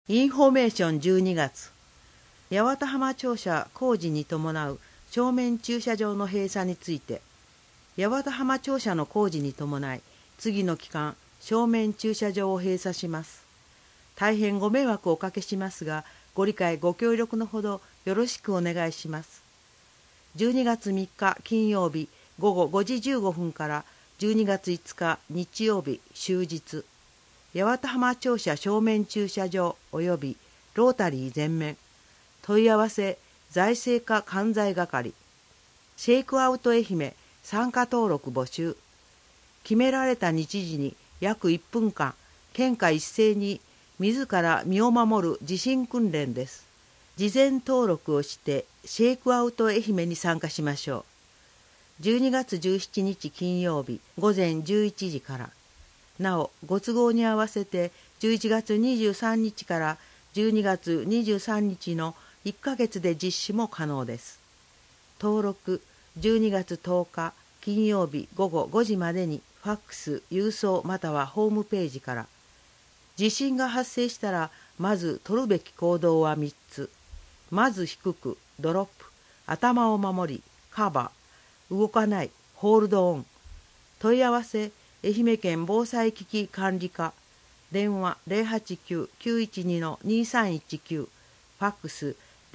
インフォメーション12月、八幡浜庁舎工事に伴う正面駐車場の閉鎖について、八幡浜庁舎の工事に伴い、次の期間、正面駐車場を閉鎖します。大変ご迷惑をおかけしますが、ご理解ご協力のほどよろしくお願いします。12月3日金曜日午後5時15分から12月5日日曜日終日、八幡浜庁舎正面駐車場及びロータリー全面、問い合わせ財政課関西係、シェイクアウト愛媛参加登録募集。決められた日時に約1分間、県下一斉に自ら身を守る地震訓練です。事前登録をしてシェイクアウト愛媛に参加しましょう。12月17日金曜日午前11時から。なお、ご都合に合わせて11月23日から12月23日の1ヶ月で実施も可能です。登録12月10日金曜日午後5時までにファックス、郵送またはホームページから。地震が発生したらまず取るべき行動は3つ。まず低く、ドロップ、頭を守り、カバー、動かない、ホールドオン。問い合わせ愛媛県防災危機管理課、電話 089-912-2319、ファックス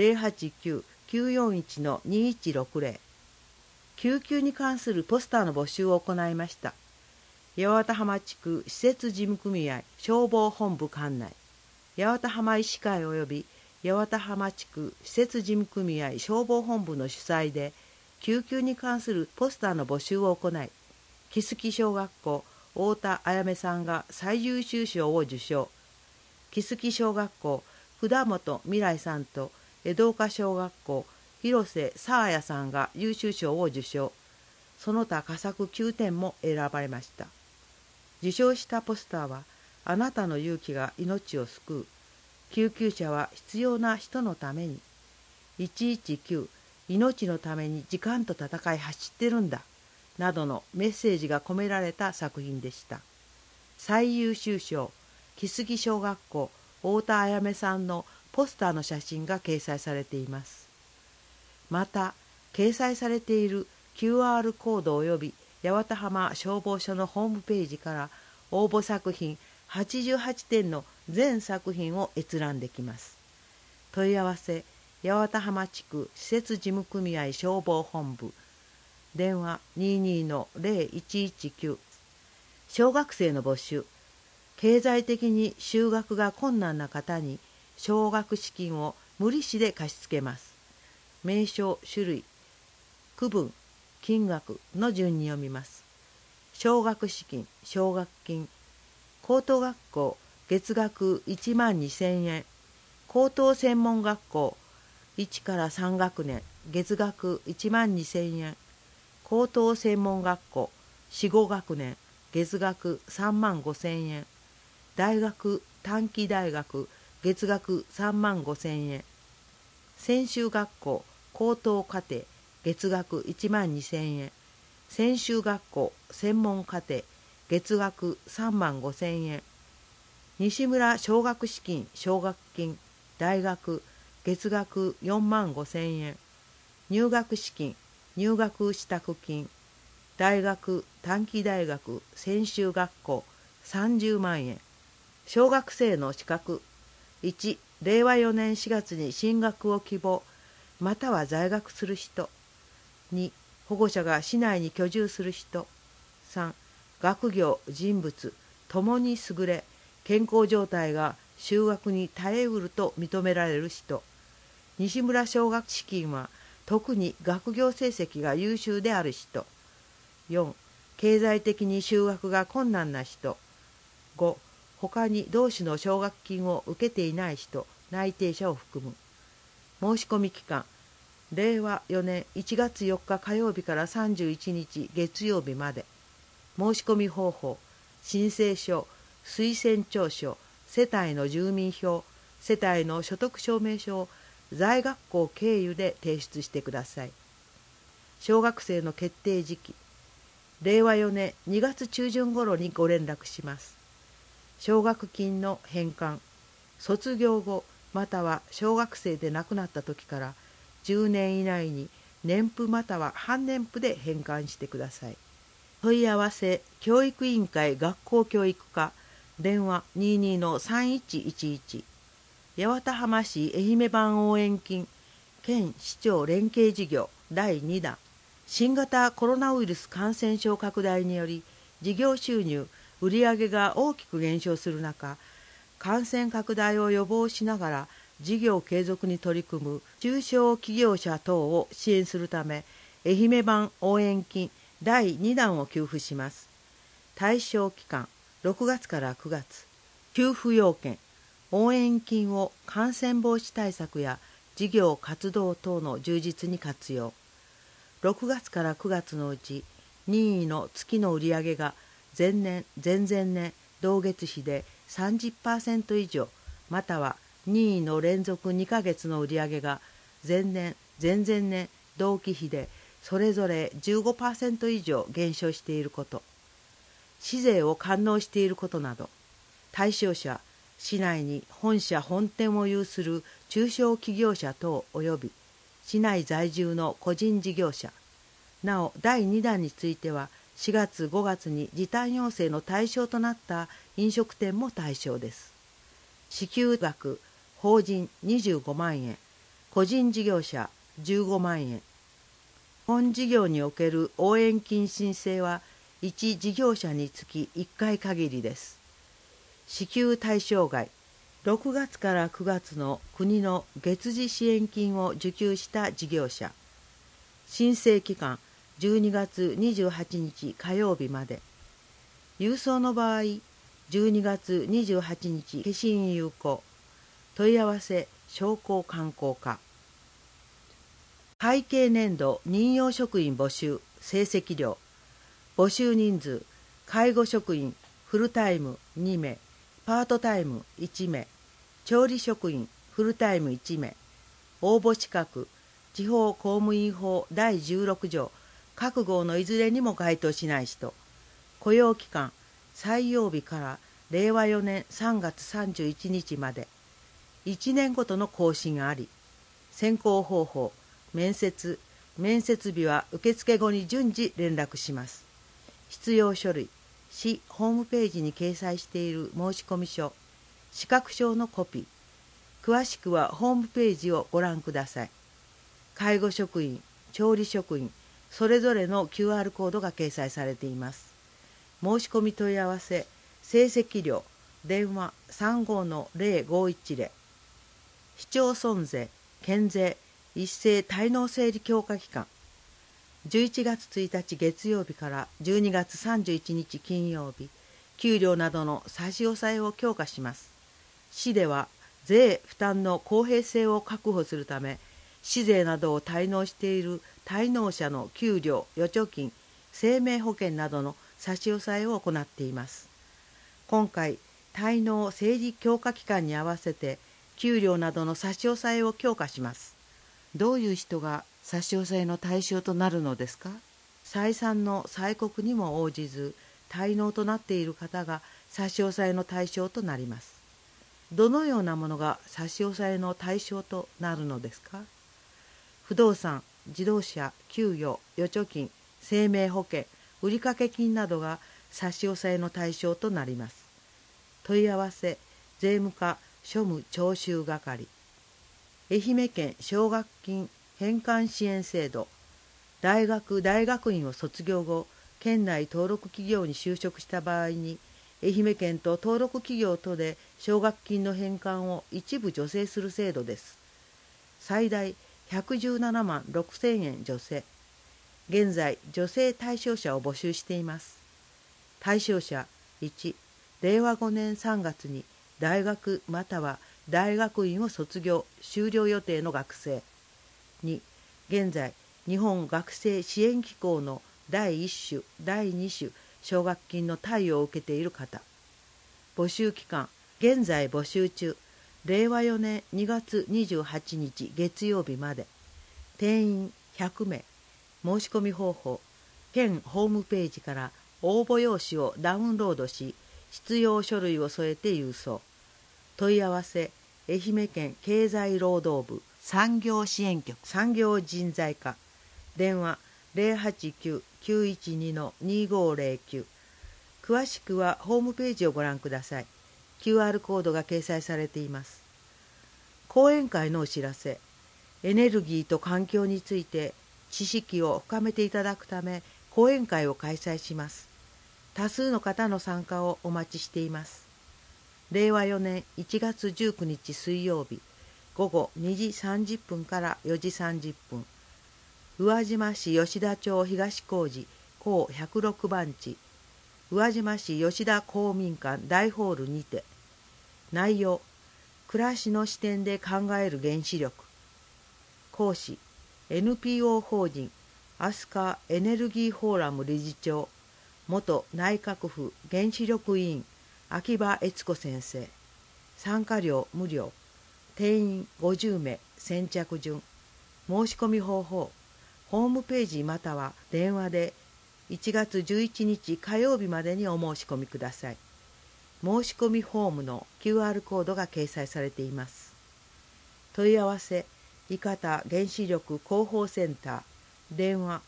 089-941-2160。救急に関するポスターの募集を行いました。八幡浜地区施設事務組合消防本部管内、八幡浜医師会及び八幡浜地区施設事務組合消防本部の主催で、救急に関するポスターの募集を行い、木月小学校太田あやめさんが最優秀賞を受賞。木月小学校札本未来さんと江戸岡小学校広瀬沙彩さんが優秀賞を受賞。その他佳作9点も選ばれました。受賞したポスターは、あなたの勇気が命を救う。救急車は必要な人のために。119、命のために時間と戦い走ってるんだ。などのメッセージが込められた作品でした。最優秀賞、木杉小学校太田あやめさんのポスターの写真が掲載されています。また、掲載されている QR コード及び八幡浜消防署のホームページから応募作品88点の全作品を閲覧できます。問い合わせ八幡浜地区施設事務組合消防本部、電話 22-0119。小学生の募集。経済的に就学が困難な方に奨学資金を無利子で貸し付けます。名称、種類、区分、金額の順に読みます。奨学資金、奨学金。高等学校月額12,000円。高等専門学校1から3学年月額12,000円。高等専門学校4、5学年月額35,000円。大学短期大学月額35,000円。専修学校高等課程月額12,000円。専修学校専門課程月額35,000円。西村奨学資金奨学金大学月額45,000円。入学資金入学支度金大学短期大学専修学校30万円。小学生の資格1、令和4年4月に進学を希望または在学する人。2、保護者が市内に居住する人。3、学業人物ともに優れ健康状態が就学に耐えうると認められる人。西村奨学資金は特に学業成績が優秀である人。4、経済的に就学が困難な人。5、他に同種の奨学金を受けていない人、内定者を含む。申し込み期間、令和4年1月4日火曜日から31日月曜日まで。申し込み方法、申請書、推薦調書、世帯の住民票、世帯の所得証明書を在学校経由で提出してください。小学生の決定時期、令和4年2月中旬頃にご連絡します。奨学金の返還、 卒業後または小学生で亡くなった時から10年以内に年賦または半年賦で返還してください。問い合わせ教育委員会学校教育課電話 22-3111 八幡浜市愛媛版応援金県市長連携事業第2弾新型コロナウイルス感染症拡大により事業収入売上が大きく減少する中、感染拡大を予防しながら事業継続に取り組む中小企業者等を支援するため愛媛版応援金第2弾を給付します。対象期間6月から9月。給付要件応援金を感染防止対策や事業活動等の充実に活用。6月から9月のうち任意の月の売上が前年前々年同月比で 30% 以上または任意の連続2ヶ月の売上が前年前々年同期比でそれぞれ 15% 以上減少していること、市税を完納していることなど、対象者、市内に本社本店を有する中小企業者等及び市内在住の個人事業者、なお第2弾については4月5月に時短要請の対象となった飲食店も対象です。支給額法人25万円、個人事業者15万円。本事業における応援金申請は1事業者につき1回限りです。支給対象外、6月から9月の国の月次支援金を受給した事業者。申請期間12月28日火曜日まで。郵送の場合、12月28日消印有効。問い合わせ商工観光課。会計年度任用職員募集成績量募集人数介護職員フルタイム2名パートタイム1名調理職員フルタイム1名応募資格地方公務員法第16条各号のいずれにも該当しない人雇用期間採用日から令和4年3月31日まで1年ごとの更新あり選考方法面接日は受付後に順次連絡します。必要書類、市ホームページに掲載している申込書、資格証のコピー、詳しくはホームページをご覧ください。介護職員、調理職員、それぞれの QR コードが掲載されています。申し込み問い合わせ、成績料、電話 35-0510、市町村税、県税、一斉滞納整理強化期間11月1日月曜日から12月31日金曜日給料などの差し押さえを強化します。市では税負担の公平性を確保するため市税などを滞納している滞納者の給料預貯金生命保険などの差し押さえを行っています。今回滞納整理強化期間に合わせて給料などの差し押さえを強化します。どういう人が差し押さえの対象となるのですか？再三の催告にも応じず滞納となっている方が差し押さえの対象となります。どのようなものが差し押さえの対象となるのですか？不動産、自動車、給与、預貯金、生命保険、売掛金などが差し押さえの対象となります。問い合わせ、税務課庶務徴収係。愛媛県奨学金返還支援制度大学大学院を卒業後県内登録企業に就職した場合に愛媛県と登録企業とで奨学金の返還を一部助成する制度です。最大117万6,000円助成。現在助成対象者を募集しています。対象者1、令和5年3月に大学または大学院を卒業・修了予定の学生。2、現在、日本学生支援機構の第1種、第2種奨学金の貸与を受けている方。募集期間、現在募集中、令和4年2月28日月曜日まで。定員100名。申し込み方法、県ホームページから応募用紙をダウンロードし、必要書類を添えて郵送。 問い合わせ愛媛県経済労働部産業支援局産業人材課電話 089-912-2509 詳しくはホームページをご覧ください。 QR コードが掲載されています。講演会のお知らせ。エネルギーと環境について知識を深めていただくため講演会を開催します。多数の方の参加をお待ちしています。令和4年1月19日水曜日午後2時30分から4時30分、宇和島市吉田町東小路甲106番地宇和島市吉田公民館大ホールにて。内容、暮らしの視点で考える原子力。講師、NPO 法人アスカエネルギーフォーラム理事長、元内閣府原子力委員秋葉悦子先生。参加料無料。定員50名。先着順。申し込み方法、ホームページまたは電話で1月11日火曜日までにお申し込みください。申し込みフォームの QR コードが掲載されています。問い合わせ伊方原子力広報センター電話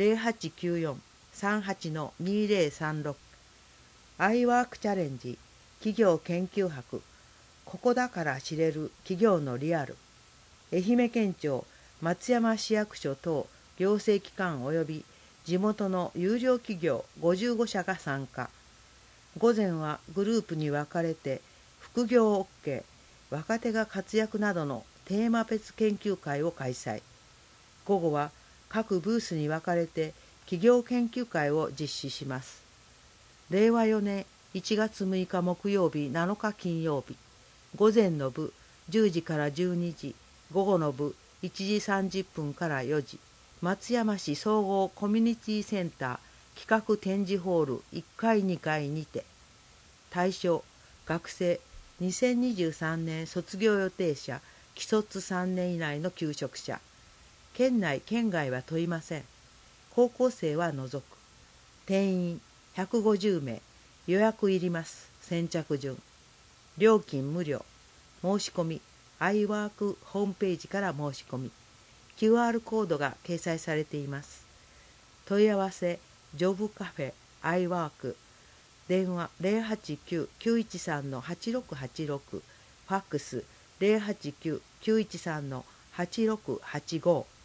0894-38-2036 iWork チャレンジ企業研究博ここだから知れる企業のリアル愛媛県庁松山市役所等行政機関及び地元の有料企業55社が参加。午前はグループに分かれて副業 OK、若手が活躍などのテーマ別研究会を開催。午後は各ブースに分かれて企業研究会を実施します。令和4年1月6日木曜日7日金曜日、午前の部10時から12時、午後の部1時30分から4時、松山市総合コミュニティセンター企画展示ホール1階2階にて。対象、学生、2023年卒業予定者、既卒3年以内の求職者。県内県外は問いません。高校生は除く。定員150名。予約いります。先着順。料金無料。申し込み iWork ホームページから申し込み。QR コードが掲載されています。問い合わせジョブカフェ iWork 電話 089-913-8686 ファックス 089-913-8685